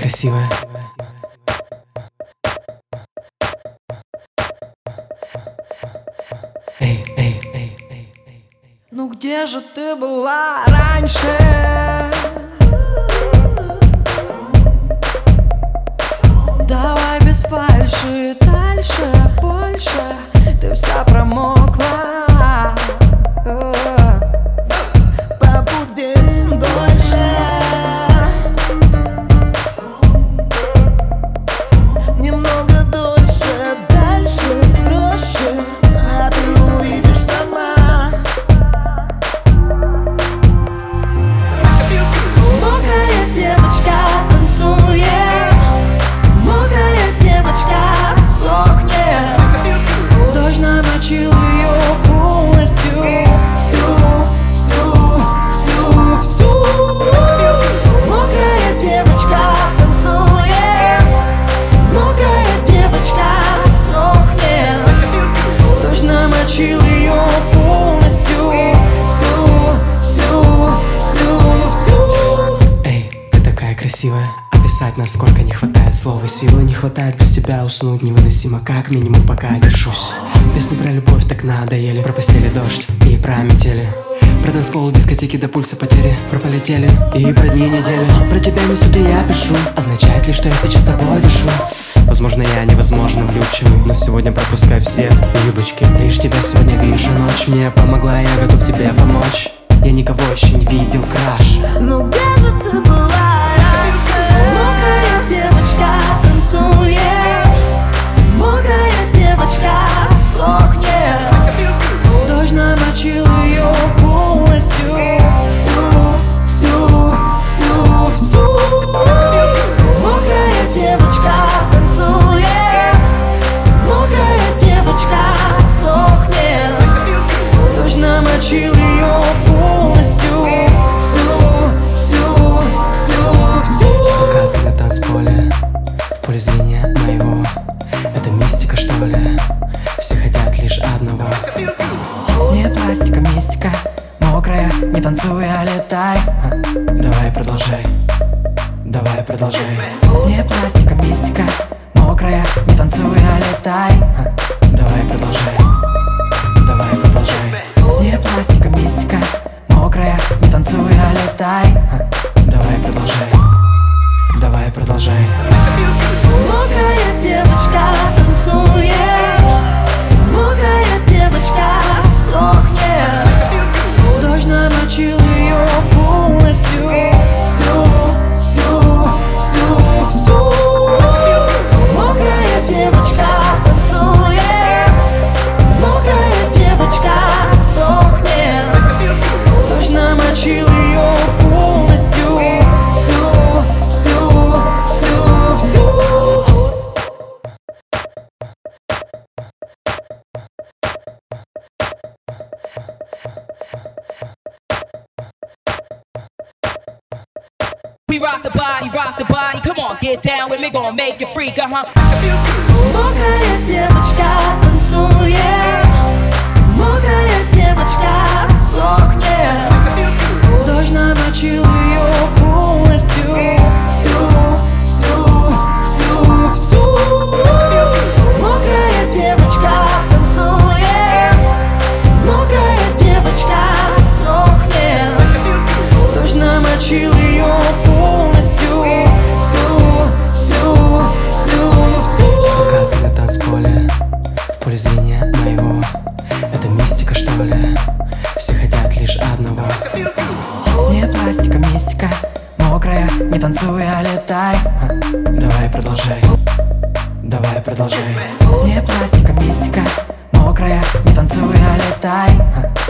красивая. Эй, эй, эй, эй, эй. Ну где же ты была раньше? Давай без фальши, дальше, больше. Ты вся промокла. Побудь здесь дольше. Немного дольше, дальше, проще. А ты увидишь сама. Мокрая девочка танцует. Мокрая девочка сохнет. Дождь намочил ее полностью. Всю. Мокрая девочка танцует. Мокрая девочка сохнет. Дождь намочил ее полностью. Всю. Эй, ты такая красивая. Описать, насколько не хватает слов и силы. Не хватает без тебя уснуть невыносимо. Как минимум пока держусь. Песни про любовь так надоели. Про постели дождь и про метели. Про танцпол, дискотеки до пульса потери. Про полетели и про дни недели. Про тебя несут и я пишу. Означает ли, что я сейчас с тобой дышу? Возможно, я невозможно влюбчивый, но сегодня пропускай все юбочки. Лишь тебя сегодня вижу, ночь мне помогла, я готов тебе помочь. Я никого еще не видел краше. Ну где же ты была раньше? Мокрая девочка танцует. Мокрая девочка сохнет. Дождь намочил ее полностью. Всю. Мокрая девочка танцует. Мокрая девочка сохнет. Дождь намочил ее полностью. Пока ты на танцполе, в поле зрения моего. Это мистика, что ли? Все хотят лишь одного. Не пластика, мистика. Мокрая, не танцуй, а летай. Давай продолжай. Давай продолжай. Не пластика, мистика. Мокрая, не танцуй, а летай. Давай продолжай. Давай продолжай. Не пластика, мистика. Мокрая, не танцуй, а летай. Давай продолжай. Давай продолжай. Мокрая девочка танцует. Мокрая девочка сохнет. Дождь намочил ее полностью. Всю. Мокрая девочка танцует. Мокрая девочка сохнет. Дождь намочил ее полностью. We rock the body, come on, get down with me, gonna make you freak, Мокрая девочка танцует. Мокрая девочка сохнет. Дождь намочил ее полностью. Всю. Мокрая девочка танцует. Мокрая девочка сохнет. Дождь намочил ее полностью. Пока ты на танцполе, в поле зрения моего. Это мистика, что ли? Все хотят лишь одного. Не пластика, мистика. Мокрая, не танцуй, а летай. Давай продолжай. Давай продолжай. Не пластика, мистика. Мокрая, не танцуй, а летай.